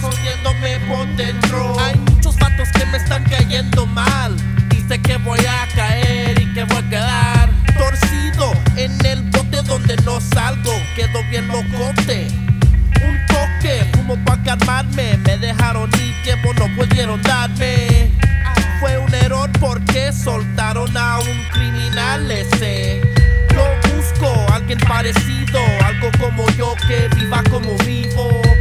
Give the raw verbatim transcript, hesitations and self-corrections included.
jodiéndome por dentro. Hay muchos vatos que me están cayendo mal y sé que voy a caer y que voy a quedar torcido en el bote donde no salgo. Quedo bien locote, un toque, fumo pa' calmarme. Me dejaron y tiempo no pudieron darme. Fue un error porque soltaron a un criminal ese. Yo busco a alguien parecido, algo como yo que viva como vivo.